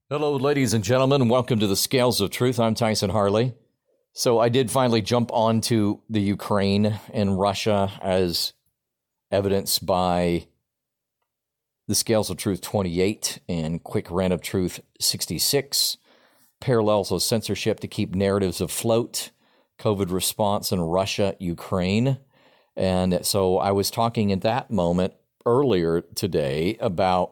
Hello, ladies and gentlemen. Welcome to the Scales of Truth. I'm Tyson Harley. So I did finally jump onto the Ukraine and Russia as evidenced by the Scales of Truth 28 and Quick Rant of Truth 66, parallels of censorship to keep narratives afloat, COVID response in Russia, Ukraine. And so I was talking at that moment earlier today about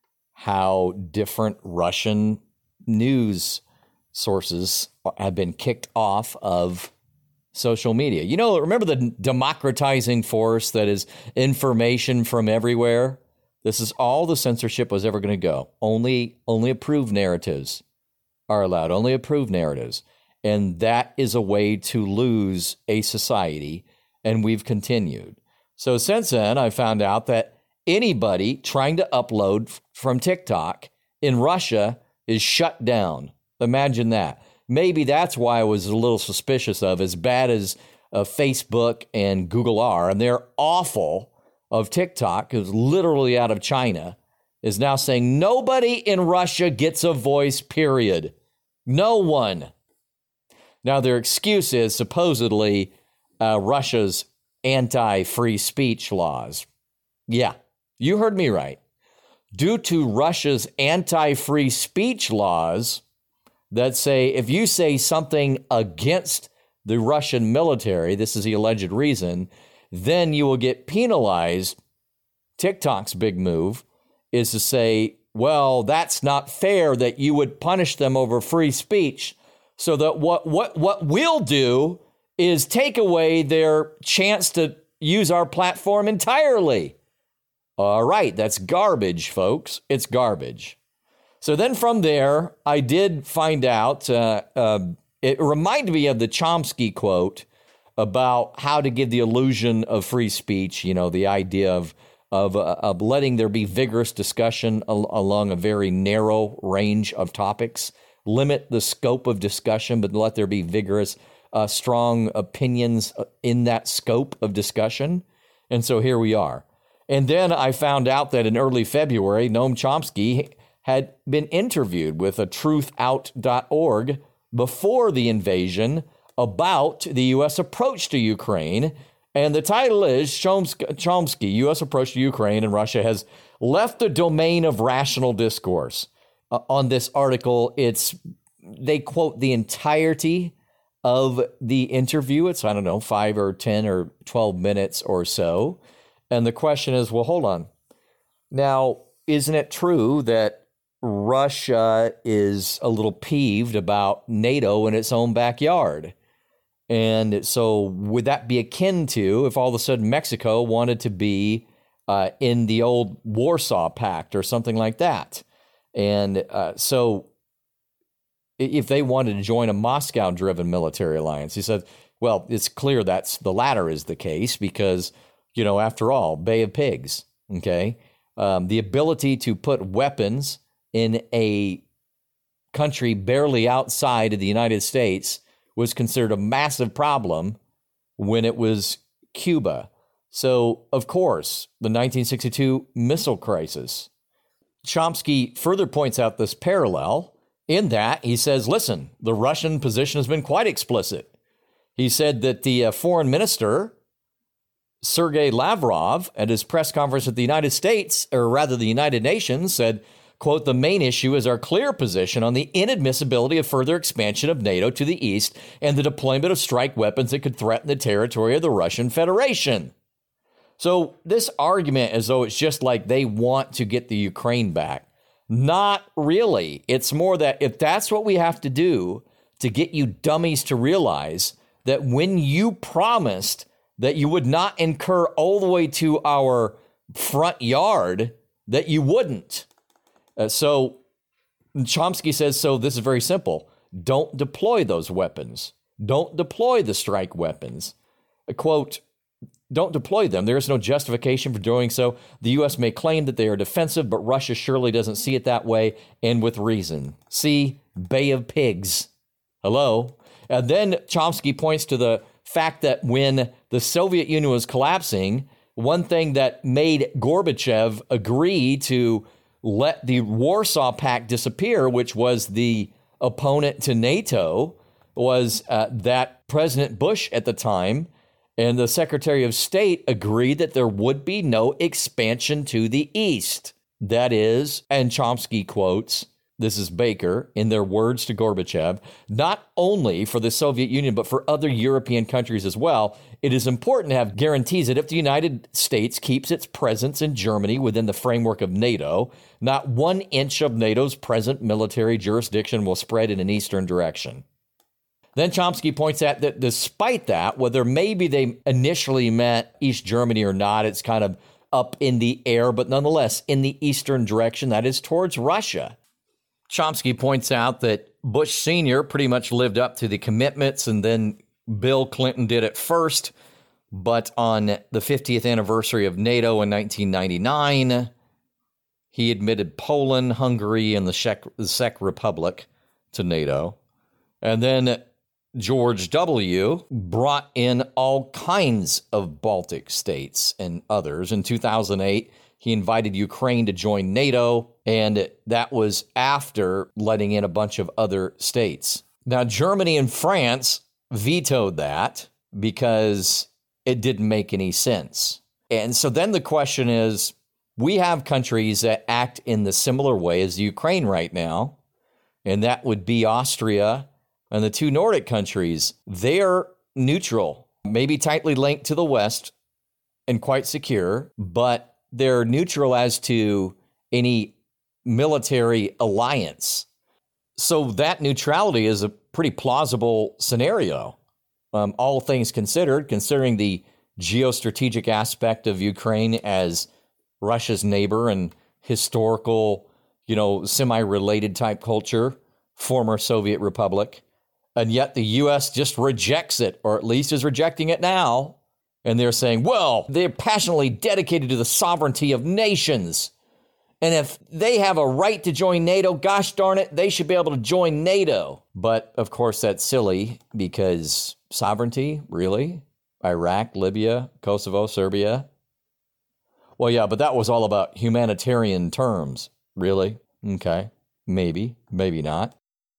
how different Russian news sources have been kicked off of social media. You know, remember the democratizing force that is information from everywhere? This is all the censorship was ever going to go. Only approved narratives are allowed, only approved narratives. And that is a way to lose a society, and we've continued. So since then, I found out that anybody trying to upload from TikTok in Russia is shut down. Imagine that. Maybe that's why I was a little suspicious of, as bad as Facebook and Google are, and they're awful, of TikTok, who's literally out of China, is now saying nobody in Russia gets a voice, period. No one. Now, their excuse is supposedly Russia's anti-free speech laws. Yeah. You heard me right. Due to Russia's anti-free speech laws that say if you say something against the Russian military, this is the alleged reason, then you will get penalized. TikTok's big move is to say, well, that's not fair that you would punish them over free speech. So that what we'll do is take away their chance to use our platform entirely. All right, that's garbage, folks. It's garbage. So then from there, I did find out, it reminded me of the Chomsky quote about how to give the illusion of free speech, you know, the idea of letting there be vigorous discussion along a very narrow range of topics, limit the scope of discussion, but let there be vigorous, strong opinions in that scope of discussion. And so here we are. And then I found out that in early February, Noam Chomsky had been interviewed with a truthout.org before the invasion about the U.S. approach to Ukraine. And the title is Chomsky, U.S. approach to Ukraine and Russia has left the domain of rational discourse. On this article, they quote the entirety of the interview. It's, 5 or 10 or 12 minutes or so. And the question is, well, hold on. Now, isn't it true that Russia is a little peeved about NATO in its own backyard? And so would that be akin to if all of a sudden Mexico wanted to be in the old Warsaw Pact or something like that? And so if they wanted to join a Moscow-driven military alliance, he said, well, it's clear that's the latter is the case because, after all, Bay of Pigs, okay? The ability to put weapons in a country barely outside of the United States was considered a massive problem when it was Cuba. So, of course, the 1962 missile crisis. Chomsky further points out this parallel in that he says, listen, the Russian position has been quite explicit. He said that the foreign minister, Sergei Lavrov, at his press conference at the United States, or rather the United Nations, said, quote, the main issue is our clear position on the inadmissibility of further expansion of NATO to the east and the deployment of strike weapons that could threaten the territory of the Russian Federation. So this argument as though it's just like they want to get the Ukraine back. Not really. It's more that if that's what we have to do to get you dummies to realize that when you promised that you would not incur all the way to our front yard, that you wouldn't. So Chomsky says, so this is very simple. Don't deploy those weapons. Don't deploy the strike weapons. Quote, don't deploy them. There is no justification for doing so. The U.S. may claim that they are defensive, but Russia surely doesn't see it that way, and with reason. See, Bay of Pigs. Hello? And then Chomsky points to the fact that when the Soviet Union was collapsing, one thing that made Gorbachev agree to let the Warsaw Pact disappear, which was the opponent to NATO, was that President Bush at the time and the Secretary of State agreed that there would be no expansion to the east. That is, and Chomsky quotes, this is Baker, in their words to Gorbachev, not only for the Soviet Union, but for other European countries as well, it is important to have guarantees that if the United States keeps its presence in Germany within the framework of NATO, not 1 inch of NATO's present military jurisdiction will spread in an eastern direction. Then Chomsky points out that despite that, whether maybe they initially meant East Germany or not, it's kind of up in the air, but nonetheless in the eastern direction, that is towards Russia. Chomsky points out that Bush Sr. pretty much lived up to the commitments, and then Bill Clinton did it first. But on the 50th anniversary of NATO in 1999, he admitted Poland, Hungary, and the Czech Republic to NATO. And then George W. brought in all kinds of Baltic states and others. In 2008, he invited Ukraine to join NATO, and that was after letting in a bunch of other states. Now, Germany and France vetoed that because it didn't make any sense. And so then the question is, we have countries that act in the similar way as Ukraine right now, and that would be Austria and the 2 Nordic countries. They're neutral, maybe tightly linked to the West and quite secure, but they're neutral as to any military alliance. So that neutrality is a pretty plausible scenario, all things considered, considering the geostrategic aspect of Ukraine as Russia's neighbor and historical, semi-related type culture, former Soviet republic. And yet the U.S. just rejects it, or at least is rejecting it now. And they're saying, well, they're passionately dedicated to the sovereignty of nations. And if they have a right to join NATO, gosh darn it, they should be able to join NATO. But of course, that's silly, because sovereignty, really? Iraq, Libya, Kosovo, Serbia? Well, yeah, but that was all about humanitarian terms. Really? Okay. Maybe, maybe not.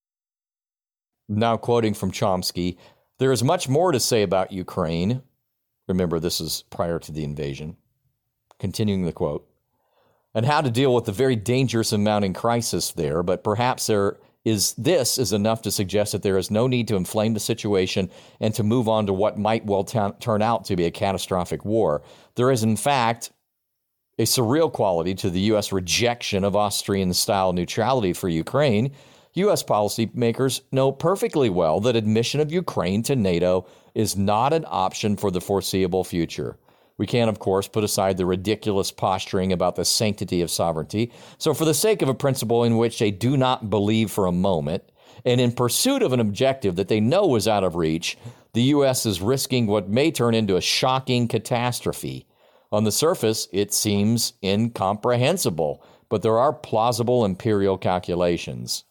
Now quoting from Chomsky, there is much more to say about Ukraine. Remember, this is prior to the invasion. Continuing the quote. And how to deal with the very dangerous and mounting crisis there, but perhaps this is enough to suggest that there is no need to inflame the situation and to move on to what might well turn out to be a catastrophic war. There is, in fact, a surreal quality to the U.S. rejection of Austrian-style neutrality for Ukraine. U.S. policymakers know perfectly well that admission of Ukraine to NATO is not an option for the foreseeable future. We can, of course, put aside the ridiculous posturing about the sanctity of sovereignty. So for the sake of a principle in which they do not believe for a moment, and in pursuit of an objective that they know is out of reach, the U.S. is risking what may turn into a shocking catastrophe. On the surface, it seems incomprehensible, but there are plausible imperial calculations.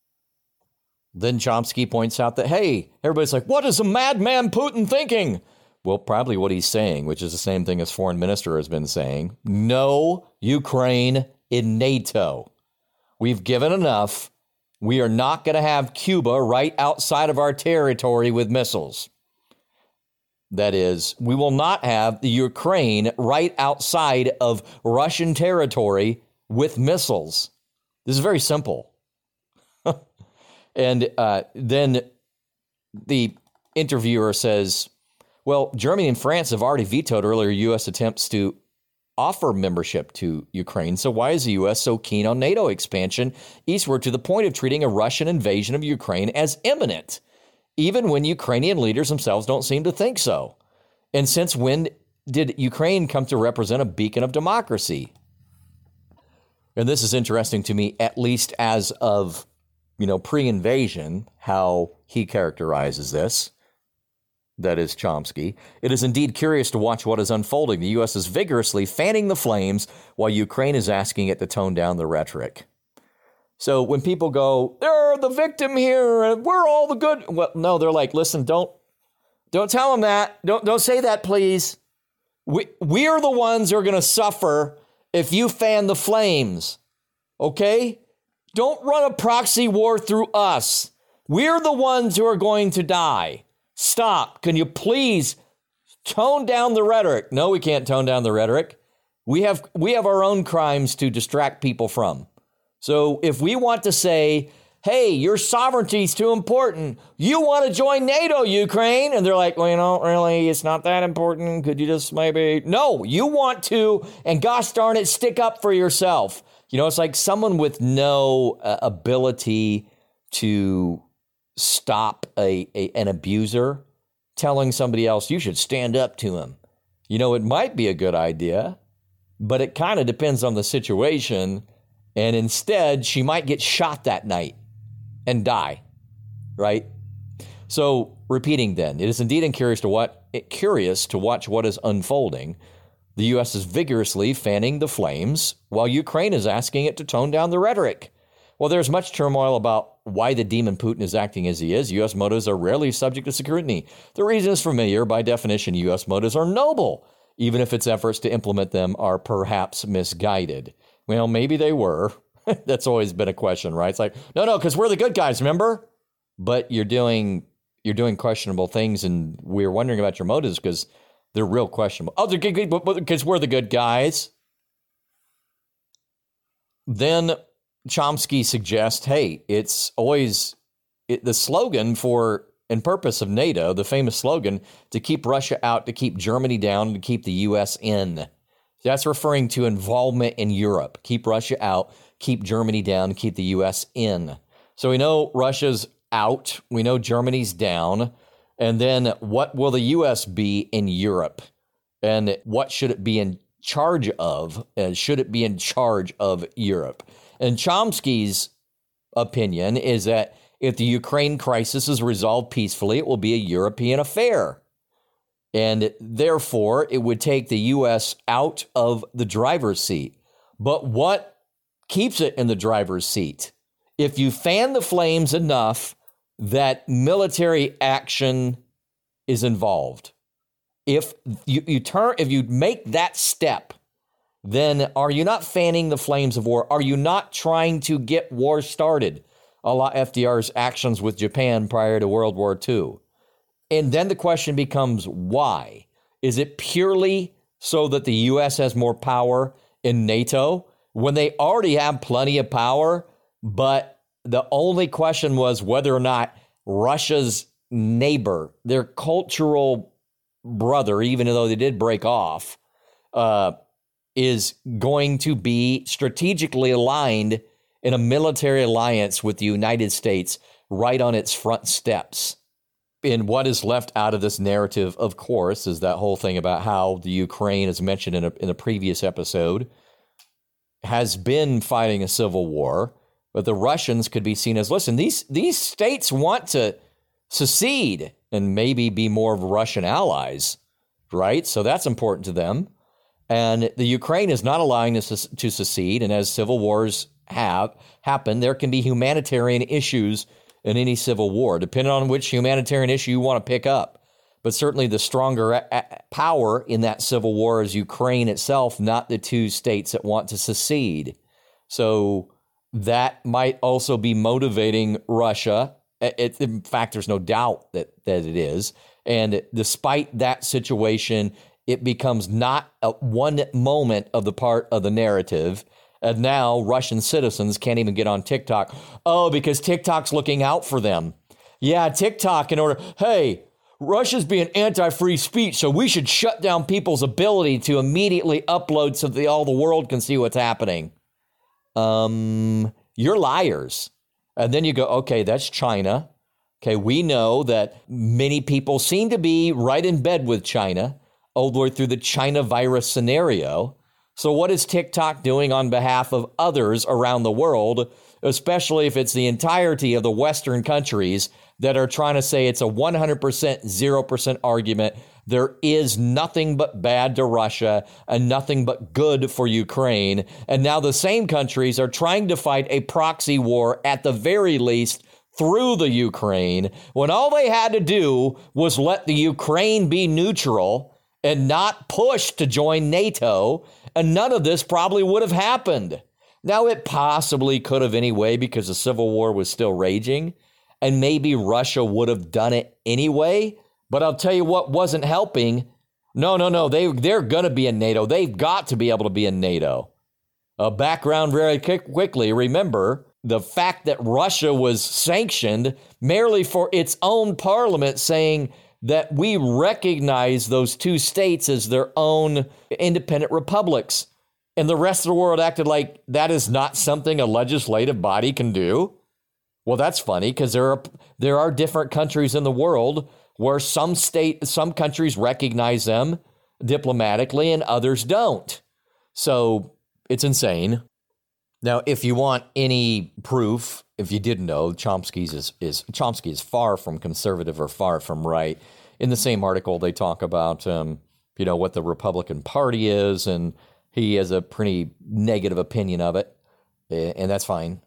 Then Chomsky points out that, hey, everybody's like, what is a madman Putin thinking? Well, probably what he's saying, which is the same thing as foreign minister has been saying. No Ukraine in NATO. We've given enough. We are not going to have Cuba right outside of our territory with missiles. That is, we will not have the Ukraine right outside of Russian territory with missiles. This is very simple. And then the interviewer says, well, Germany and France have already vetoed earlier U.S. attempts to offer membership to Ukraine. So why is the U.S. so keen on NATO expansion eastward to the point of treating a Russian invasion of Ukraine as imminent, even when Ukrainian leaders themselves don't seem to think so? And since when did Ukraine come to represent a beacon of democracy? And this is interesting to me, at least as of pre-invasion, how he characterizes this. That is Chomsky. It is indeed curious to watch what is unfolding. The U.S. is vigorously fanning the flames while Ukraine is asking it to tone down the rhetoric. So when people go, they're the victim here, and we're all the good. Well, no, they're like, listen, don't tell them that. Don't say that, please. We're the ones who are going to suffer if you fan the flames. Okay? Don't run a proxy war through us. We're the ones who are going to die. Stop. Can you please tone down the rhetoric? No, we can't tone down the rhetoric. We have our own crimes to distract people from. So if we want to say, hey, your sovereignty is too important, you want to join NATO, Ukraine, and they're like, well, really, it's not that important. Could you just maybe? No, you want to, and gosh darn it, stick up for yourself. It's like someone with no ability to stop an abuser telling somebody else you should stand up to him. It might be a good idea, but it kind of depends on the situation. And instead, she might get shot that night and die, right? So, repeating then, it is indeed curious to watch what is unfolding. The U.S. is vigorously fanning the flames while Ukraine is asking it to tone down the rhetoric. While there's much turmoil about why the demon Putin is acting as he is, U.S. motives are rarely subject to scrutiny. The reason is familiar. By definition, U.S. motives are noble, even if its efforts to implement them are perhaps misguided. Well, maybe they were. That's always been a question, right? It's like, no, because we're the good guys, remember? But you're doing questionable things, and we're wondering about your motives because they're real questionable. Oh, because we're the good guys. Then Chomsky suggests, hey, it's always the slogan for and purpose of NATO, the famous slogan, to keep Russia out, to keep Germany down, to keep the U.S. in. That's referring to involvement in Europe. Keep Russia out, keep Germany down, keep the U.S. in. So we know Russia's out. We know Germany's down. And then what will the U.S. be in Europe? And what should it be in charge of? Should it be in charge of Europe? And Chomsky's opinion is that if the Ukraine crisis is resolved peacefully, it will be a European affair. And therefore, it would take the U.S. out of the driver's seat. But what keeps it in the driver's seat? If you fan the flames enough that military action is involved, if you make that step, then are you not fanning the flames of war? Are you not trying to get war started? A la FDR's actions with Japan prior to World War II. And then the question becomes, why? Is it purely so that the U.S. has more power in NATO when they already have plenty of power? But the only question was whether or not Russia's neighbor, their cultural brother, even though they did break off, is going to be strategically aligned in a military alliance with the United States right on its front steps. And what is left out of this narrative, of course, is that whole thing about how the Ukraine, as mentioned in a previous episode, has been fighting a civil war. But the Russians could be seen as, listen, these states want to secede and maybe be more of Russian allies, right? So that's important to them. And the Ukraine is not allowing us to secede. And as civil wars have happened, there can be humanitarian issues in any civil war, depending on which humanitarian issue you want to pick up. But certainly the stronger power in that civil war is Ukraine itself, not the two states that want to secede. So that might also be motivating Russia. In fact, there's no doubt that it is. And despite that situation, it becomes not one moment of the part of the narrative. And now Russian citizens can't even get on TikTok. Oh, because TikTok's looking out for them. Yeah, TikTok hey, Russia's being anti-free speech, so we should shut down people's ability to immediately upload so that all the world can see what's happening. You're liars. And then you go, okay, that's China. Okay, we know that many people seem to be right in bed with China all the way through the China virus scenario. So what is TikTok doing on behalf of others around the world, especially if it's the entirety of the Western countries that are trying to say it's a 100%, 0% argument? There is nothing but bad to Russia and nothing but good for Ukraine. And now the same countries are trying to fight a proxy war at the very least through the Ukraine, when all they had to do was let the Ukraine be neutral and not push to join NATO, and none of this probably would have happened. Now, it possibly could have anyway because the Civil War was still raging, and maybe Russia would have done it anyway. But I'll tell you what wasn't helping. No. They're going to be in NATO. They've got to be able to be in NATO. Background very quickly. Remember, the fact that Russia was sanctioned merely for its own parliament saying that we recognize those two states as their own independent republics. And the rest of the world acted like that is not something a legislative body can do. Well, that's funny because there are different countries in the world where some countries recognize them diplomatically and others don't. So it's insane. Now, if you want any proof, if you didn't know, Chomsky is far from conservative or far from right. In the same article, they talk about what the Republican Party is, and he has a pretty negative opinion of it, and that's fine.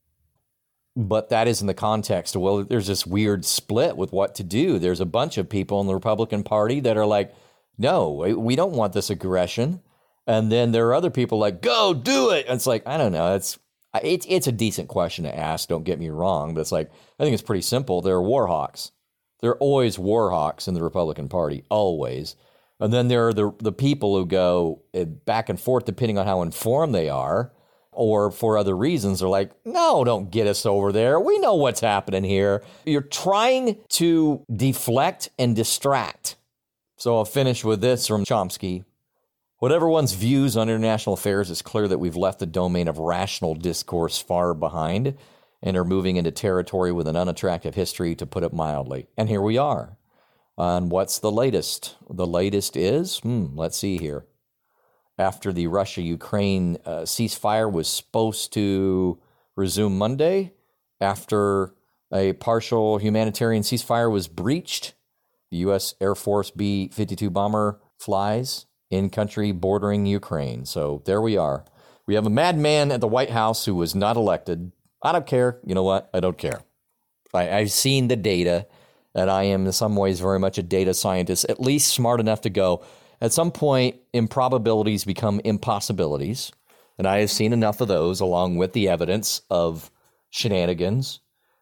But that is in the context of, well, there's this weird split with what to do. There's a bunch of people in the Republican Party that are like, no, we don't want this aggression. And then there are other people like, go do it. And it's like, I don't know. It's a decent question to ask. Don't get me wrong. But it's like, I think it's pretty simple. There are war hawks. There are always war hawks in the Republican Party, always. And then there are the people who go back and forth depending on how informed they are. Or for other reasons, they're like, no, don't get us over there. We know what's happening here. You're trying to deflect and distract. So I'll finish with this from Chomsky. Whatever one's views on international affairs, it's clear that we've left the domain of rational discourse far behind and are moving into territory with an unattractive history, to put it mildly. And here we are. And what's the latest? The latest is, let's see here. After the Russia-Ukraine ceasefire was supposed to resume Monday, after a partial humanitarian ceasefire was breached, the U.S. Air Force B-52 bomber flies in country bordering Ukraine. So there we are. We have a madman at the White House who was not elected. I don't care. You know what? I don't care. I've seen the data, and I am in some ways very much a data scientist, at least smart enough to go, at some point, improbabilities become impossibilities, and I have seen enough of those along with the evidence of shenanigans,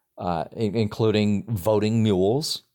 including voting mules,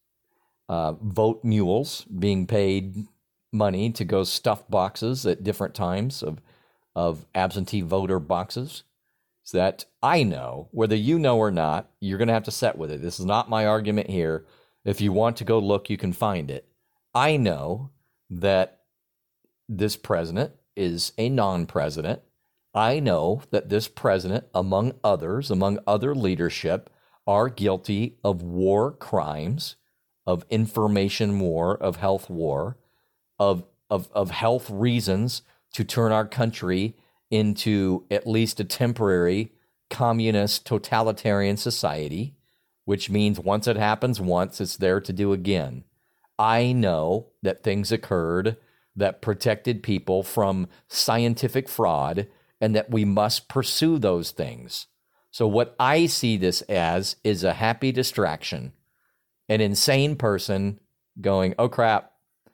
vote mules being paid money to go stuff boxes at different times of absentee voter boxes. So that I know, whether you know or not, you're going to have to set with it. This is not my argument here. If you want to go look, you can find it. I know that this president is a non-president. I know that this president, among other leadership, are guilty of war crimes, of information war, of health war, of health reasons to turn our country into at least a temporary communist totalitarian society, which means once it happens once, it's there to do again. I know that things occurred that protected people from scientific fraud and that we must pursue those things. So what I see this as is a happy distraction, an insane person going, oh crap.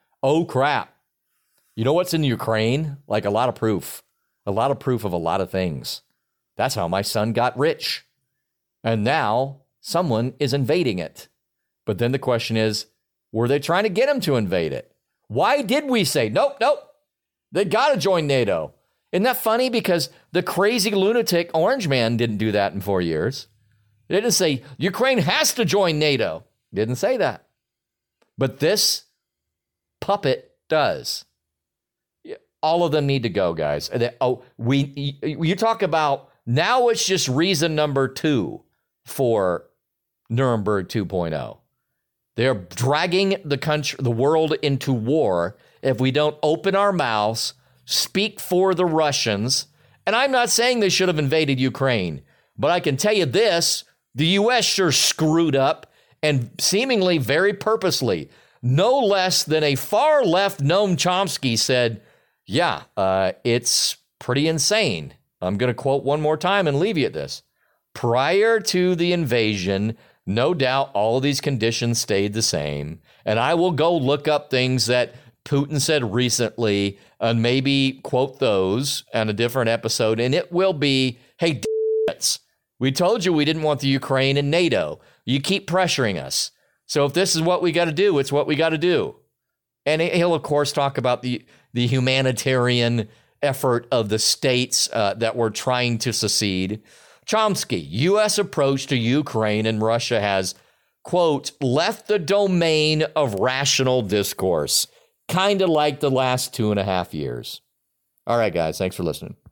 You know what's in Ukraine? Like a lot of proof of a lot of things. That's how my son got rich. And now someone is invading it. But then the question is, were they trying to get him to invade it? Why did we say, nope, they got to join NATO? Isn't that funny? Because the crazy lunatic orange man didn't do that in 4 years. They didn't say, Ukraine has to join NATO. Didn't say that. But this puppet does. All of them need to go, guys. You talk about, now it's just reason number 2 for Nuremberg 2.0. They're dragging the world into war if we don't open our mouths, speak for the Russians. And I'm not saying they should have invaded Ukraine, but I can tell you this, the U.S. sure screwed up, and seemingly very purposely. No less than a far left Noam Chomsky said, it's pretty insane. I'm going to quote one more time and leave you at this. Prior to the invasion, no doubt all of these conditions stayed the same. And I will go look up things that Putin said recently, and maybe quote those on a different episode, and it will be, hey, we told you we didn't want the Ukraine in NATO. You keep pressuring us. So if this is what we got to do, it's what we got to do. And he'll, of course, talk about the humanitarian effort of the states that were trying to secede. Chomsky, U.S. approach to Ukraine and Russia has, quote, left the domain of rational discourse, kind of like the last 2.5 years. All right, guys, thanks for listening.